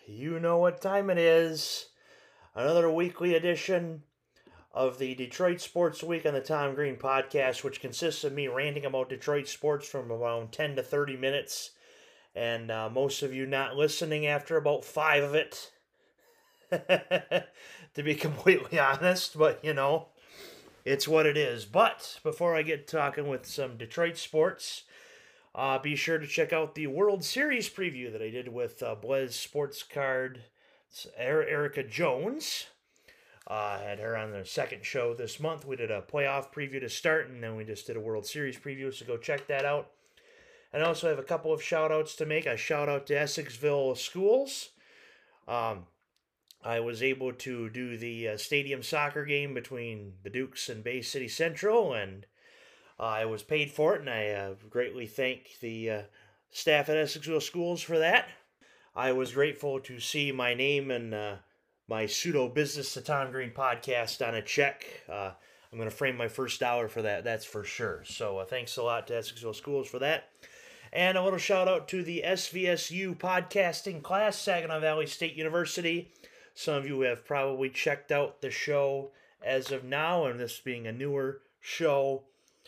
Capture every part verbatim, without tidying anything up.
You know what time it is. Another weekly edition of the Detroit Sports Week on the Tom Green Podcast, which consists of me ranting about Detroit sports from around ten to thirty minutes, and uh, most of you not listening after about five of it, to be completely honest, but you know, it's what it is. But before I get talking with some Detroit sports, Uh, be sure to check out the World Series preview that I did with uh, Blaze Sports Card Erica Jones. Uh, I had her on the second show this month. We did a playoff preview to start, and then we just did a World Series preview, so go check that out. And I also have a couple of shout-outs to make. A shout-out to Essexville Schools. Um, I was able to do the uh, stadium soccer game between the Dukes and Bay City Central, and Uh, I was paid for it, and I uh, greatly thank the uh, staff at Essexville Schools for that. I was grateful to see my name and uh, my pseudo business to Tom Green podcast on a check. Uh, I'm going to frame my first dollar for that, that's for sure. So uh, thanks a lot to Essexville Schools for that. And a little shout out to the S V S U podcasting class, Saginaw Valley State University. Some of you have probably checked out the show as of now, and this being a newer show.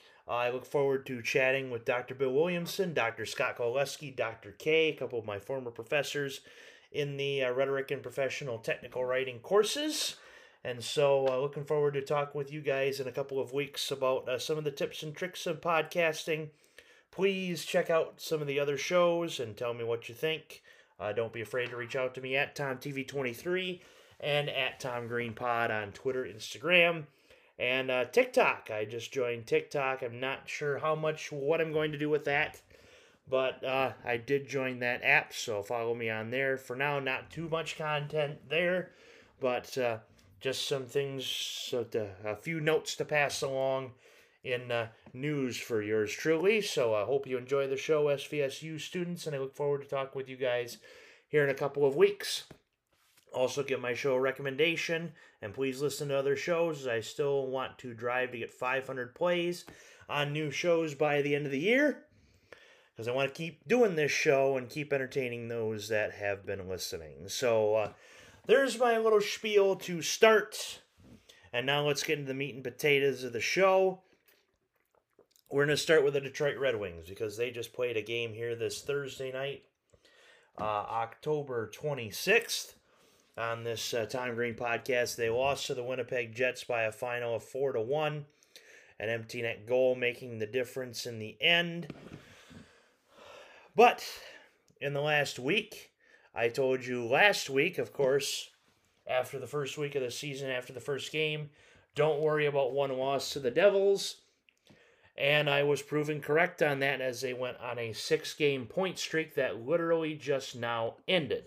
I look forward to chatting with Doctor Bill Williamson, Doctor Scott Koleski, Doctor K, a couple of my former professors in the uh, rhetoric and professional technical writing courses. And so uh, looking forward to talk with you guys in a couple of weeks about uh, some of the tips and tricks of podcasting. Please check out some of the other shows and tell me what you think. Uh, don't be afraid to reach out to me at Tom T V twenty-three and at Tom Green Pod on Twitter, Instagram, and uh, TikTok. I just joined TikTok. I'm not sure how much, what I'm going to do with that, but uh, I did join that app, so follow me on there. For now, not too much content there, but uh, just some things, so to, a few notes to pass along in uh, news for yours truly. So I hope you enjoy the show, S V S U students, and I look forward to talking with you guys here in a couple of weeks. Also give my show a recommendation, and please listen to other shows. I still want to drive to get five hundred plays on new shows by the end of the year, because I want to keep doing this show and keep entertaining those that have been listening. So uh, there's my little spiel to start, and now let's get into the meat and potatoes of the show. We're going to start with the Detroit Red Wings, because they just played a game here this Thursday night, uh, October twenty-sixth. On this uh, Tom Green podcast. They lost to the Winnipeg Jets by a final of four to one. An empty net goal making the difference in the end. But in the last week, I told you last week, of course, after the first week of the season, after the first game, don't worry about one loss to the Devils. And I was proven correct on that, as they went on a six-game point streak that literally just now ended.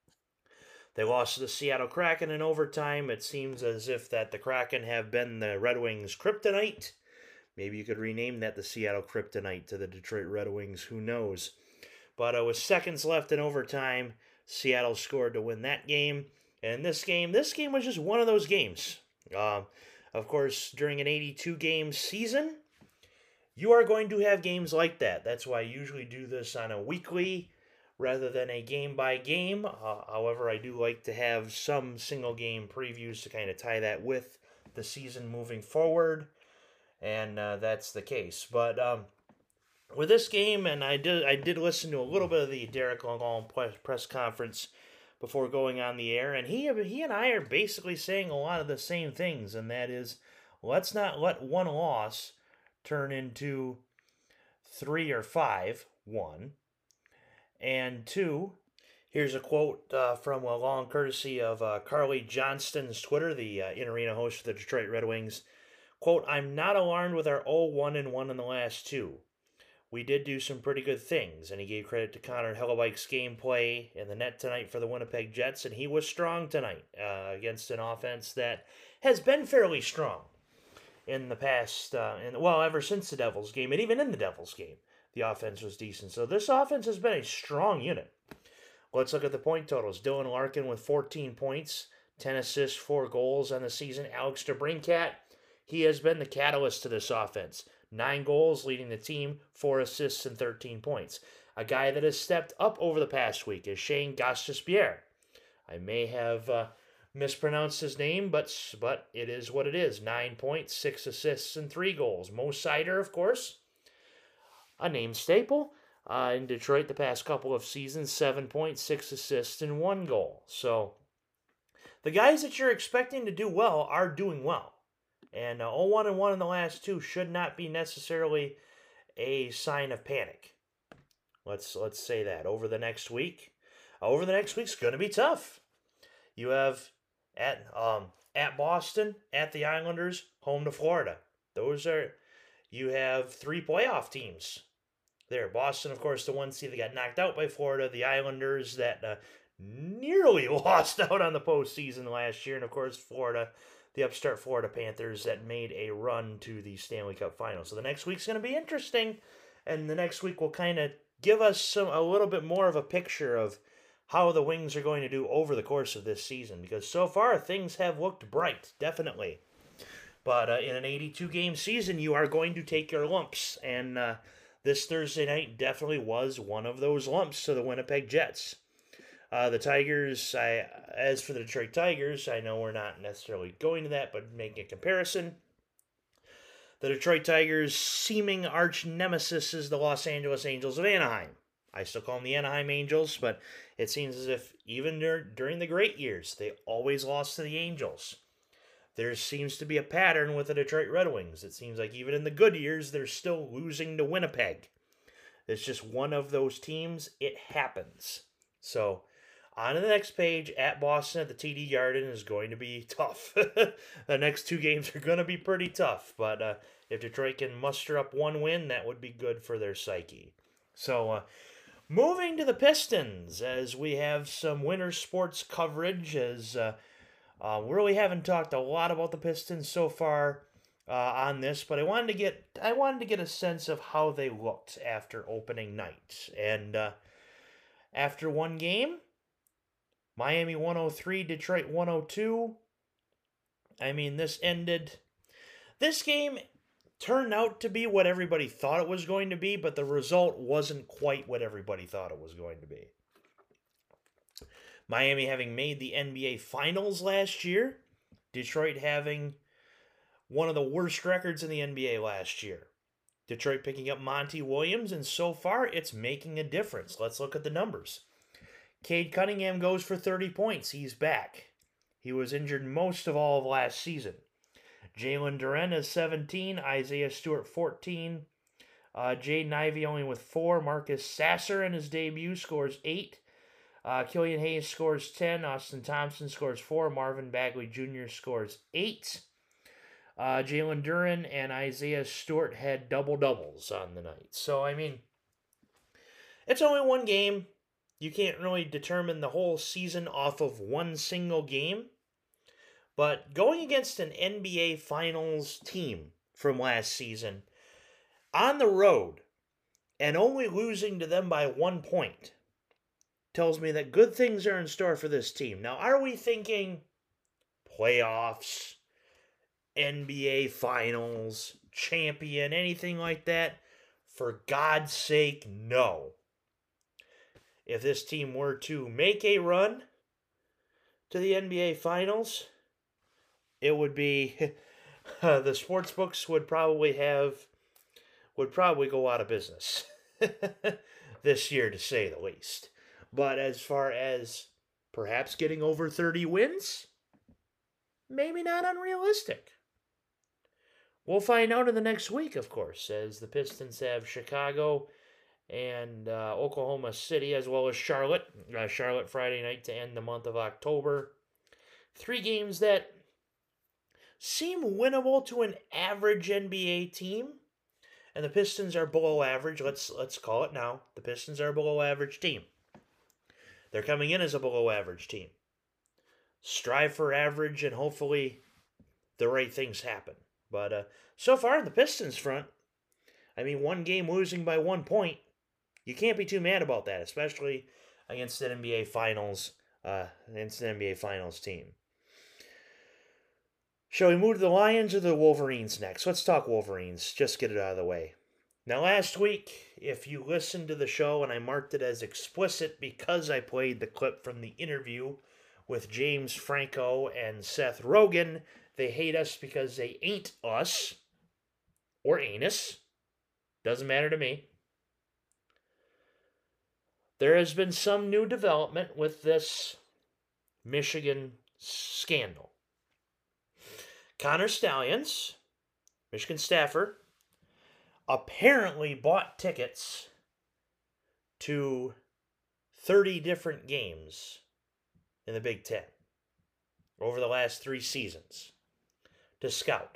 They lost to the Seattle Kraken in overtime. It seems as if that the Kraken have been the Red Wings' kryptonite. Maybe you could rename that the Seattle Kryptonite to the Detroit Red Wings. Who knows? But uh, with seconds left in overtime, Seattle scored to win that game. And this game, this game was just one of those games. Uh, of course, during an eighty-two game season, you are going to have games like that. That's why I usually do this on a weekly rather than a game-by-game. Uh, however, I do like to have some single-game previews to kind of tie that with the season moving forward, and uh, that's the case. But um, with this game, and I did I did listen to a little bit of the Derek Lalonde press conference before going on the air, and he, he and I are basically saying a lot of the same things, and that is, let's not let one loss turn into three or five, one. And two, here's a quote uh, from a long courtesy of uh, Carly Johnston's Twitter, the uh, in-arena host for the Detroit Red Wings. Quote, "I'm not alarmed with our oh one and one in the last two. We did do some pretty good things," and he gave credit to Connor Hellebuyck's gameplay in the net tonight for the Winnipeg Jets, and he was strong tonight uh, against an offense that has been fairly strong in the past, uh, in, well, ever since the Devils game, and even in the Devils game. The offense was decent. So this offense has been a strong unit. Let's look at the point totals. Dylan Larkin with fourteen points, ten assists, four goals on the season. Alex DeBrincat, he has been the catalyst to this offense. Nine goals leading the team, four assists, and thirteen points. A guy that has stepped up over the past week is Shane Gostisbehere. I may have uh, mispronounced his name, but but it is what it is. Nine points, six assists, and three goals. Mo Seider, of course, a name staple. Uh, in Detroit the past couple of seasons, seven points, six assists, and one goal. So the guys that you're expecting to do well are doing well. And uh, oh one and one in the last two should not be necessarily a sign of panic. Let's let's say that. Over the next week, over the next week's going to be tough. You have at um at Boston, at the Islanders, home to Florida. Those are you have three playoff teams there. Boston, of course, the one seed that got knocked out by Florida. The Islanders that uh, nearly lost out on the postseason last year, and of course, Florida, the upstart Florida Panthers that made a run to the Stanley Cup Final. So the next week's going to be interesting, and the next week will kind of give us some a little bit more of a picture of how the Wings are going to do over the course of this season, because so far things have looked bright, definitely. But uh, in an eighty-two game season, you are going to take your lumps, and uh, this Thursday night definitely was one of those lumps to the Winnipeg Jets. Uh, the Tigers, I, as for the Detroit Tigers, I know we're not necessarily going to that, but making a comparison. The Detroit Tigers' seeming arch nemesis is the Los Angeles Angels of Anaheim. I still call them the Anaheim Angels, but it seems as if even dur- during the great years, they always lost to the Angels. There seems to be a pattern with the Detroit Red Wings. It seems like even in the good years, they're still losing to Winnipeg. It's just one of those teams. It happens. So, on to the next page, at Boston at the T D Garden is going to be tough. The next two games are going to be pretty tough. But uh, if Detroit can muster up one win, that would be good for their psyche. So, uh, moving to the Pistons, as we have some winter sports coverage, as... Uh, Uh, we really haven't talked a lot about the Pistons so far uh, on this, but I wanted to get I wanted to get a sense of how they looked after opening night. And uh, after one game, Miami one oh three, Detroit one oh two. I mean, this ended. This game turned out to be what everybody thought it was going to be, but the result wasn't quite what everybody thought it was going to be. Miami having made the N B A Finals last year. Detroit having one of the worst records in the N B A last year. Detroit picking up Monty Williams, and so far it's making a difference. Let's look at the numbers. Cade Cunningham goes for thirty points. He's back. He was injured most of all of last season. Jalen Duren is seventeen. Isaiah Stewart fourteen. Uh, Jaden Ivey only with four. Marcus Sasser in his debut scores eight. Uh, Killian Hayes scores ten. Austin Thompson scores four. Marvin Bagley Junior scores eight. Uh, Jalen Duren and Isaiah Stewart had double-doubles on the night. So, I mean, it's only one game. You can't really determine the whole season off of one single game. But going against an N B A Finals team from last season, on the road, and only losing to them by one point, tells me that good things are in store for this team. Now, are we thinking playoffs, N B A Finals, champion, anything like that? For God's sake, no. If this team were to make a run to the N B A Finals, it would be, uh, the sports books would probably have, would probably go out of business this year, to say the least. But as far as perhaps getting over thirty wins, maybe not unrealistic. We'll find out in the next week, of course, as the Pistons have Chicago and uh, Oklahoma City, as well as Charlotte. Uh, Charlotte Friday night to end the month of October. Three games that seem winnable to an average N B A team. And the Pistons are below average. Let's, let's call it now. The Pistons are a below average team. They're coming in as a below-average team. Strive for average, and hopefully the right things happen. But uh, so far on the Pistons front, I mean, one game losing by one point, you can't be too mad about that, especially against an N B A Finals, uh, against an N B A Finals team. Shall we move to the Lions or the Wolverines next? Let's talk Wolverines. Just get it out of the way. Now, last week, if you listened to the show, and I marked it as explicit because I played the clip from the interview with James Franco and Seth Rogen. They hate us because they ain't us. Or anus. Doesn't matter to me. There has been some new development with this Michigan scandal. Connor Stalions, Michigan staffer, apparently bought tickets to thirty different games in the Big Ten over the last three seasons to scout.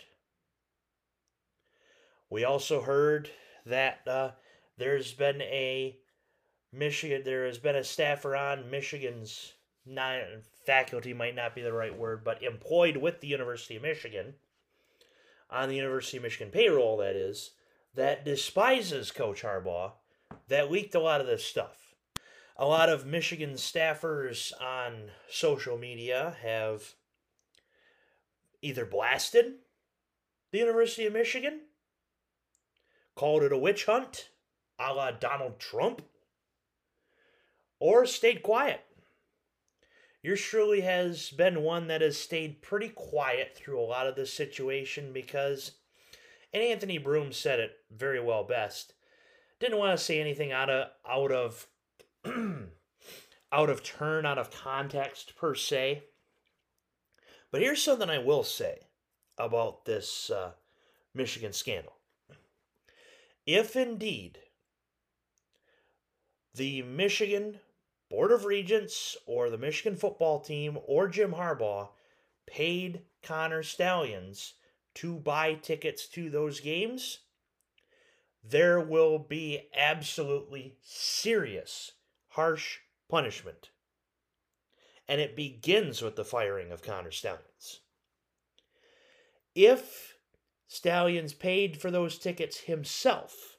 We also heard that uh, there's been a Michigan, there has been a staffer on Michigan's, not, faculty might not be the right word, but employed with the University of Michigan, on the University of Michigan payroll, that is, that despises Coach Harbaugh, that leaked a lot of this stuff. A lot of Michigan staffers on social media have either blasted the University of Michigan, called it a witch hunt, a la Donald Trump, or stayed quiet. Yours truly has been one that has stayed pretty quiet through a lot of this situation because, and Anthony Broom said it very well best, didn't want to say anything out of out of out of turn, out of context per se. But here's something I will say about this uh, Michigan scandal. If indeed the Michigan Board of Regents or the Michigan football team or Jim Harbaugh paid Connor Stalions to buy tickets to those games, there will be absolutely serious, harsh punishment. And it begins with the firing of Connor Stalions. If Stalions paid for those tickets himself,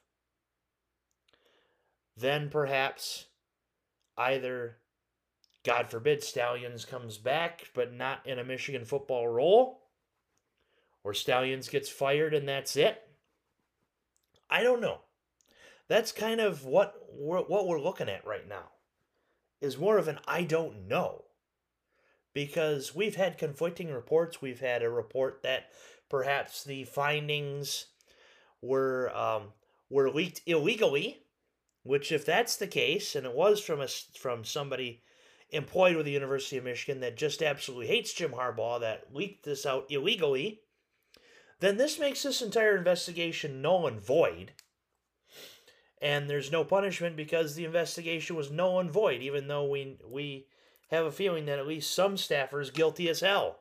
then perhaps either, God forbid, Stalions comes back, but not in a Michigan football role, or Stalions gets fired and that's it. I don't know. That's kind of what we're, what we're looking at right now, is more of an I don't know. Because we've had conflicting reports. We've had a report that perhaps the findings were um, were leaked illegally, which if that's the case, and it was from a, from somebody employed with the University of Michigan that just absolutely hates Jim Harbaugh that leaked this out illegally, then this makes this entire investigation null and void. And there's no punishment because the investigation was null and void, even though we we have a feeling that at least some staffers guilty as hell.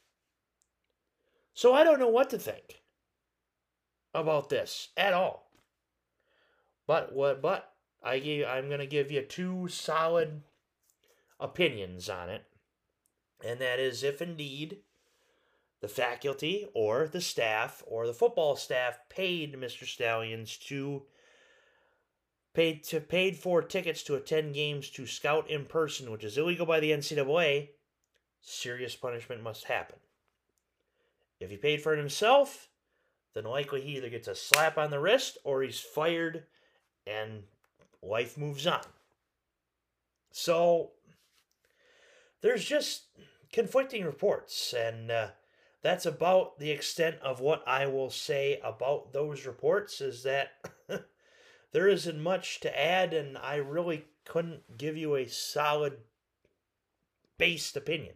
So I don't know what to think about this at all. But what? But I gave, I'm going to give you two solid opinions on it, and that is if indeed the faculty or the staff or the football staff paid Mister Stalions to paid to paid for tickets to attend games to scout in person, which is illegal by the N C double A, serious punishment must happen. If he paid for it himself, then likely he either gets a slap on the wrist or he's fired and life moves on. So there's just conflicting reports, and uh, that's about the extent of what I will say about those reports, is that there isn't much to add, and I really couldn't give you a solid based opinion.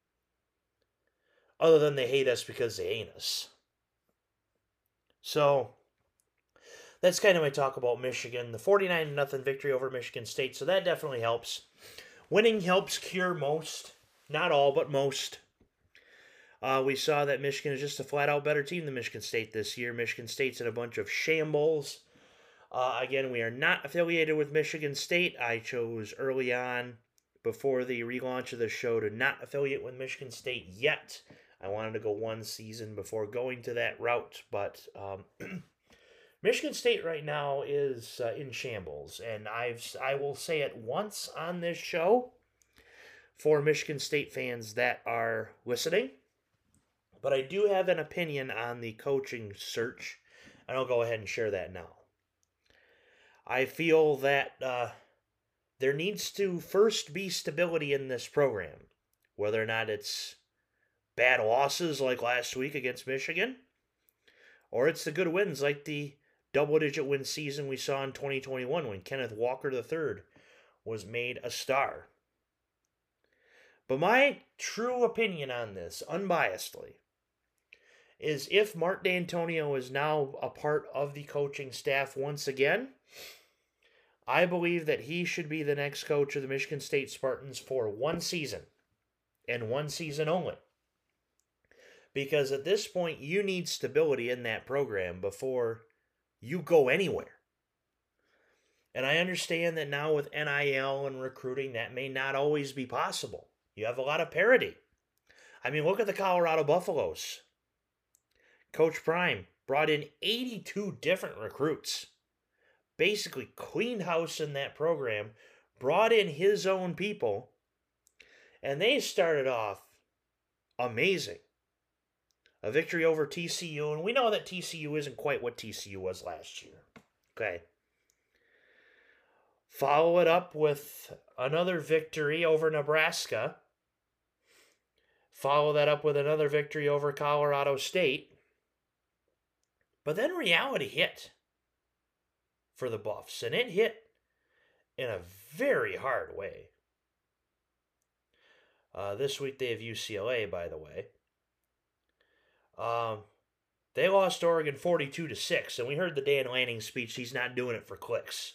Other than they hate us because they ain't us. So that's kind of my talk about Michigan. The forty-nine to nothing victory over Michigan State, so that definitely helps. Winning helps cure most, not all, but most. Uh, we saw that Michigan is just a flat-out better team than Michigan State this year. Michigan State's in a bunch of shambles. Uh, again, we are not affiliated with Michigan State. I chose early on, before the relaunch of the show, to not affiliate with Michigan State yet. I wanted to go one season before going to that route, but um, Michigan State right now is uh, in shambles, and I've I will say it once on this show for Michigan State fans that are listening, but I do have an opinion on the coaching search, and I'll go ahead and share that now. I feel that uh, there needs to first be stability in this program. Whether or not it's bad losses like last week against Michigan, or it's the good wins like the double-digit win season we saw in twenty twenty-one when Kenneth Walker the third was made a star. But my true opinion on this, unbiasedly, is if Mark D'Antonio is now a part of the coaching staff once again, I believe that he should be the next coach of the Michigan State Spartans for one season, and one season only. Because at this point, you need stability in that program before you go anywhere. And I understand that now with N I L and recruiting, that may not always be possible. You have a lot of parity. I mean, look at the Colorado Buffaloes. Coach Prime brought in eighty-two different recruits. Basically cleaned house in that program, brought in his own people, and they started off amazing. A victory over T C U, and we know that T C U isn't quite what T C U was last year. Okay. Follow it up with another victory over Nebraska. Follow that up with another victory over Colorado State. But then reality hit for the Buffs, and it hit in a very hard way. Uh, this week they have U C L A, by the way. Um, they lost Oregon forty-two to six, and we heard the Dan Lanning speech. He's not doing it for clicks.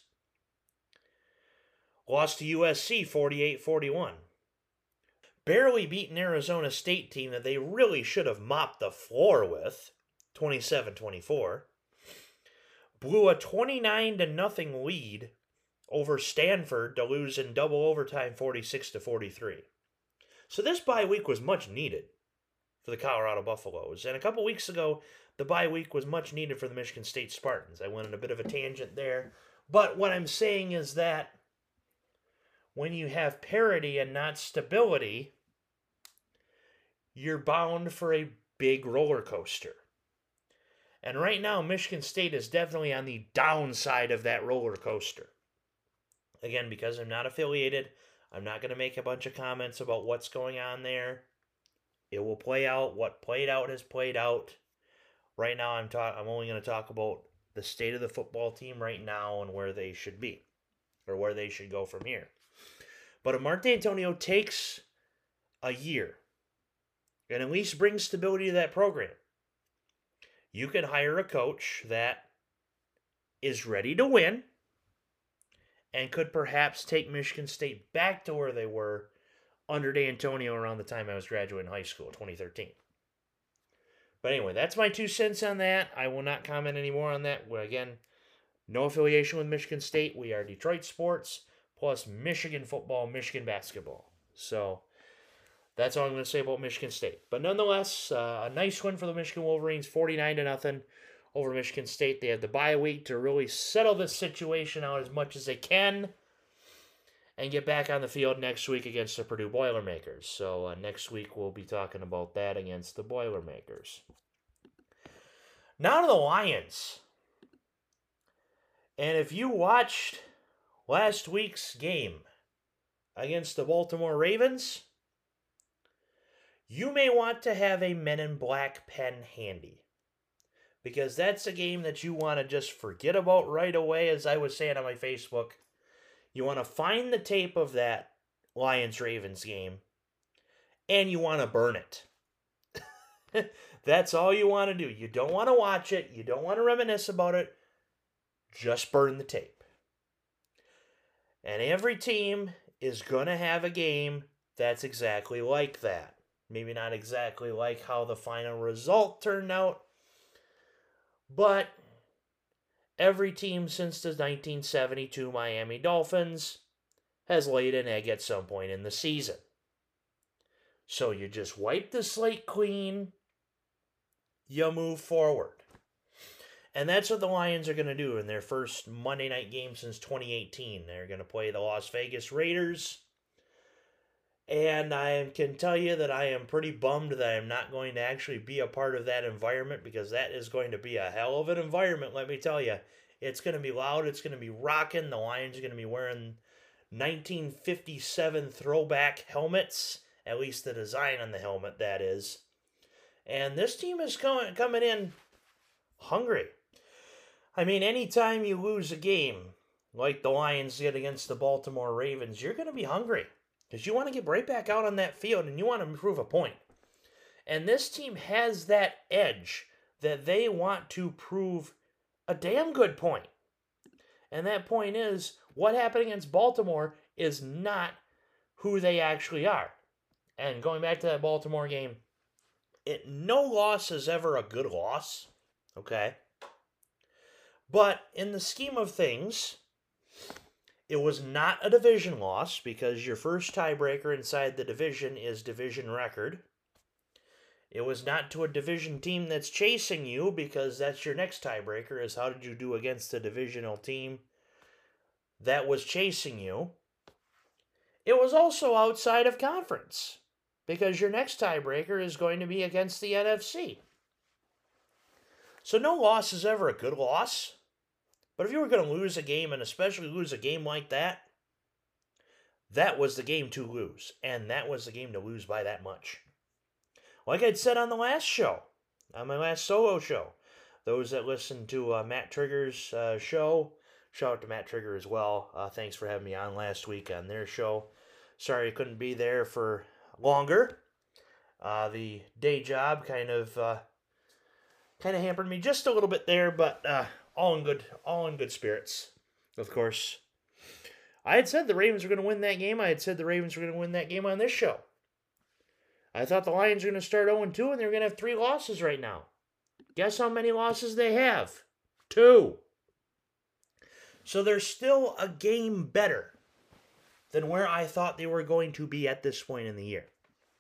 Lost to U S C forty-eight forty-one. Barely beaten Arizona State team that they really should have mopped the floor with, twenty-seven twenty-four. Blew a twenty-nine to nothing lead over Stanford to lose in double overtime forty-six to forty-three. So this bye week was much needed for the Colorado Buffaloes. And a couple weeks ago, the bye week was much needed for the Michigan State Spartans. I went on a bit of a tangent there. But what I'm saying is that when you have parity and not stability, you're bound for a big roller coaster. And right now, Michigan State is definitely on the downside of that roller coaster. Again, because I'm not affiliated, I'm not going to make a bunch of comments about what's going on there. It will play out. What played out has played out. Right now, I'm ta- I'm only going to talk about the state of the football team right now and where they should be, or where they should go from here. But if Mark D'Antonio takes a year and at least brings stability to that program, you could hire a coach that is ready to win and could perhaps take Michigan State back to where they were under D'Antonio around the time I was graduating high school, twenty thirteen. But anyway, that's my two cents on that. I will not comment anymore on that. Well, again, no affiliation with Michigan State. We are Detroit Sports plus Michigan football, Michigan basketball. So that's all I'm going to say about Michigan State. But nonetheless, uh, a nice win for the Michigan Wolverines, forty-nine to nothing over Michigan State. They had the bye week to really settle this situation out as much as they can and get back on the field next week against the Purdue Boilermakers. So uh, next week we'll be talking about that against the Boilermakers. Now to the Lions. And if you watched last week's game against the Baltimore Ravens, you may want to have a Men in Black pen handy, because that's a game that you want to just forget about right away. As I was saying on my Facebook, you want to find the tape of that Lions-Ravens game, and you want to burn it. That's all you want to do. You don't want to watch it. You don't want to reminisce about it. Just burn the tape. And every team is going to have a game that's exactly like that. Maybe not exactly like how the final result turned out, but every team since the nineteen seventy-two Miami Dolphins has laid an egg at some point in the season. So you just wipe the slate clean, you move forward. And that's what the Lions are going to do in their first Monday night game since twenty eighteen. They're going to play the Las Vegas Raiders. And I can tell you that I am pretty bummed that I'm not going to actually be a part of that environment, because that is going to be a hell of an environment, let me tell you. It's going to be loud. It's going to be rocking. The Lions are going to be wearing nineteen fifty-seven throwback helmets At least the design on the helmet, that is. And this team is coming coming in hungry. I mean, anytime you lose a game, like the Lions did against the Baltimore Ravens, you're going to be hungry. Because you want to get right back out on that field and you want to prove a point. And this team has that edge that they want to prove a damn good point. And that point is, what happened against Baltimore is not who they actually are. And going back to that Baltimore game, it no loss is ever a good loss, okay? But in the scheme of things, it was not a division loss because your first tiebreaker inside the division is division record. It was not to a division team that's chasing you because that's your next tiebreaker is how did you do against a divisional team that was chasing you. It was also outside of conference because your next tiebreaker is going to be against the N F C. So no loss is ever a good loss. But if you were going to lose a game, and especially lose a game like that, that was the game to lose. And that was the game to lose by that much. Like I'd said on the last show, on my last solo show, those that listened to uh, Matt Trigger's uh, show, shout out to Matt Trigger as well. Uh, thanks for having me on last week on their show. Sorry I couldn't be there for longer. Uh, the day job kind of uh, kind of hampered me just a little bit there, but uh, all in good, all in good spirits. Of course, I had said the Ravens were going to win that game. I had said the Ravens were going to win that game on this show. I thought the Lions were going to start oh and two, and they're going to have three losses right now. Guess how many losses they have? Two. So they're still a game better than where I thought they were going to be at this point in the year.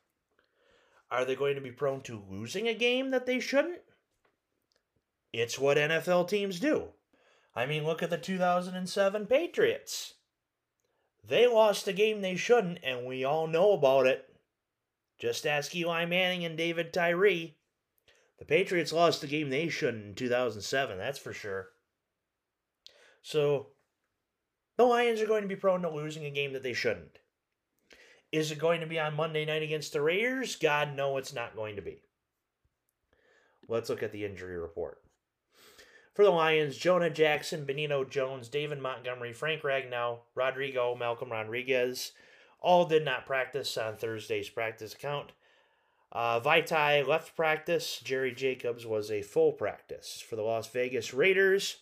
Are they going to be prone to losing a game that they shouldn't? It's what N F L teams do. I mean, look at the two thousand seven Patriots. They lost a game they shouldn't, and we all know about it. Just ask Eli Manning and David Tyree. The Patriots lost the game they shouldn't in two thousand seven, that's for sure. So, the Lions are going to be prone to losing a game that they shouldn't. Is it going to be on Monday night against the Raiders? God, no, it's not going to be. Let's look at the injury report. For the Lions, Jonah Jackson, Benito Jones, David Montgomery, Frank Ragnow, Rodrigo, Malcolm Rodriguez, all did not practice on Thursday's practice account. Uh, Vaitai left practice. Jerry Jacobs was a full practice. For the Las Vegas Raiders,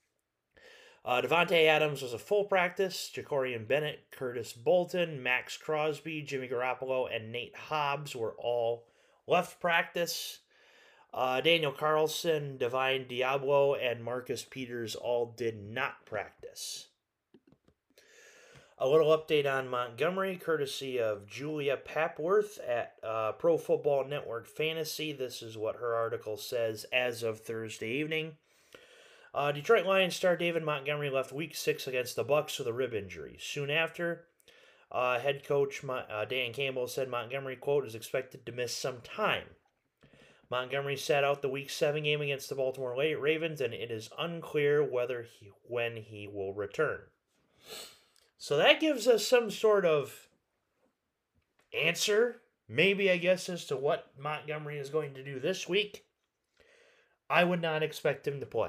uh, Devontae Adams was a full practice. Jacorian Bennett, Curtis Bolton, Max Crosby, Jimmy Garoppolo, and Nate Hobbs were all left practice. Uh, Daniel Carlson, Divine Diablo, and Marcus Peters all did not practice. A little update on Montgomery, courtesy of Julia Papworth at uh, Pro Football Network Fantasy. This is what her article says as of Thursday evening. Uh, Detroit Lions star David Montgomery left Week six against the Bucs with a rib injury. Soon after, uh, head coach uh, Dan Campbell said Montgomery, quote, is expected to miss some time. Montgomery sat out the Week seven game against the Baltimore Ravens, and it is unclear whether he, when he will return. So that gives us some sort of answer, maybe, I guess, as to what Montgomery is going to do this week. I would not expect him to play.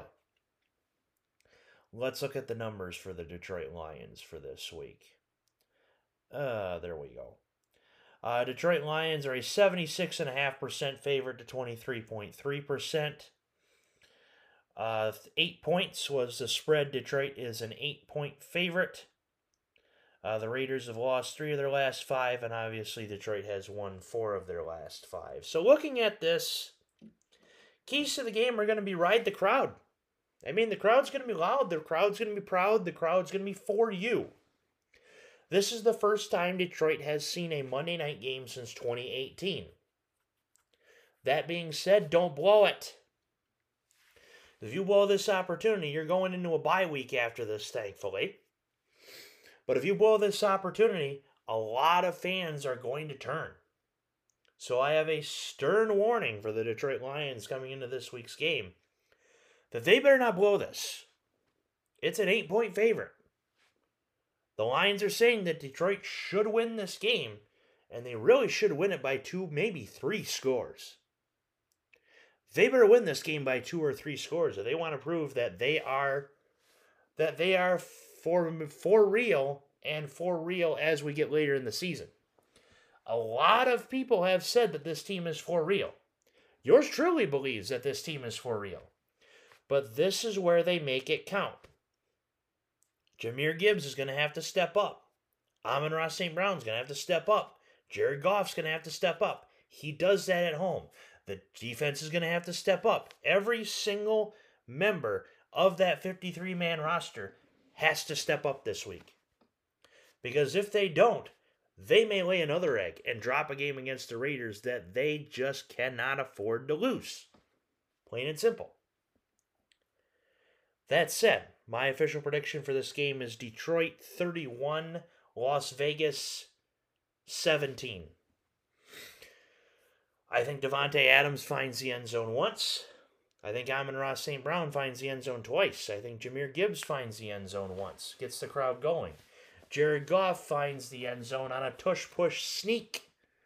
Let's look at the numbers for the Detroit Lions for this week. Uh, there we go. Uh, Detroit Lions are a seventy-six point five percent favorite to twenty-three point three percent. Uh, eight points was the spread. Detroit is an eight-point favorite. Uh, the Raiders have lost three of their last five, and obviously Detroit has won four of their last five. So looking at this, keys to the game are going to be ride the crowd. I mean, the crowd's going to be loud. The crowd's going to be proud. The crowd's going to be for you. This is the first time Detroit has seen a Monday night game since twenty eighteen. That being said, don't blow it. If you blow this opportunity, you're going into a bye week after this, thankfully. But if you blow this opportunity, a lot of fans are going to turn. So I have a stern warning for the Detroit Lions coming into this week's game that they better not blow this. It's an eight-point favorite. The Lions are saying that Detroit should win this game, and they really should win it by two, maybe three scores. They better win this game by two or three scores if they want to prove that they are that they are for for real and for real as we get later in the season. A lot of people have said that this team is for real. Yours truly believes that this team is for real. But this is where they make it count. Jahmyr Gibbs is going to have to step up. Amon-Ra Saint Brown's going to have to step up. Jared Goff's going to have to step up. He does that at home. The defense is going to have to step up. Every single member of that fifty-three man roster has to step up this week. Because if they don't, they may lay another egg and drop a game against the Raiders that they just cannot afford to lose. Plain and simple. That said, my official prediction for this game is Detroit thirty-one, Las Vegas seventeen. I think Davante Adams finds the end zone once. I think Amon-Ra Saint Brown finds the end zone twice. I think Jahmyr Gibbs finds the end zone once. Gets the crowd going. Jared Goff finds the end zone on a tush-push sneak.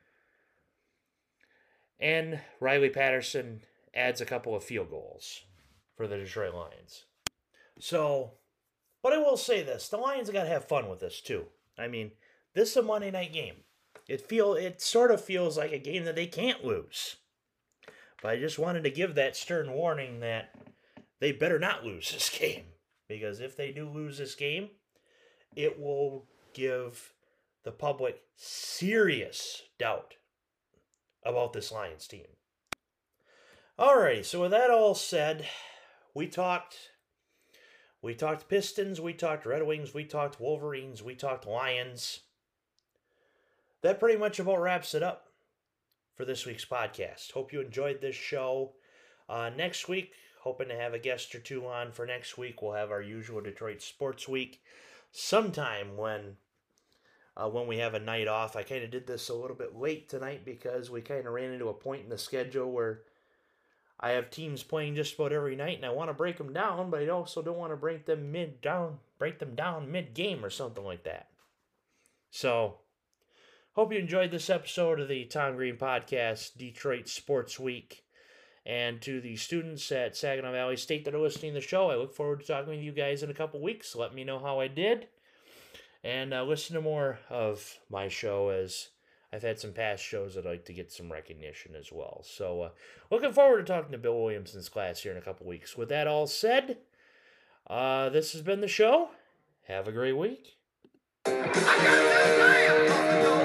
And Riley Patterson adds a couple of field goals for the Detroit Lions. So, but I will say this. The Lions got to have fun with this, too. I mean, this is a Monday night game. It feel it sort of feels like a game that they can't lose. But I just wanted to give that stern warning that they better not lose this game. Because if they do lose this game, it will give the public serious doubt about this Lions team. Alrighty, so with that all said, we talked we talked Pistons, we talked Red Wings, we talked Wolverines, we talked Lions. That pretty much about wraps it up for this week's podcast. Hope you enjoyed this show. Uh, next week, hoping to have a guest or two on for next week. We'll have our usual Detroit Sports Week sometime when uh, when we have a night off. I kind of did this a little bit late tonight because we kind of ran into a point in the schedule where I have teams playing just about every night, and I want to break them down, but I also don't want to break them mid down, break them down mid game or something like that. So, hope you enjoyed this episode of the Tom Green Podcast, Detroit Sports Week. And to the students at Saginaw Valley State that are listening to the show, I look forward to talking with you guys in a couple weeks. Let me know how I did. And uh, listen to more of my show, as I've had some past shows that I'd like to get some recognition as well. So, uh, looking forward to talking to Bill Williamson's class here in a couple weeks. With that all said, uh, this has been the show. Have a great week. I got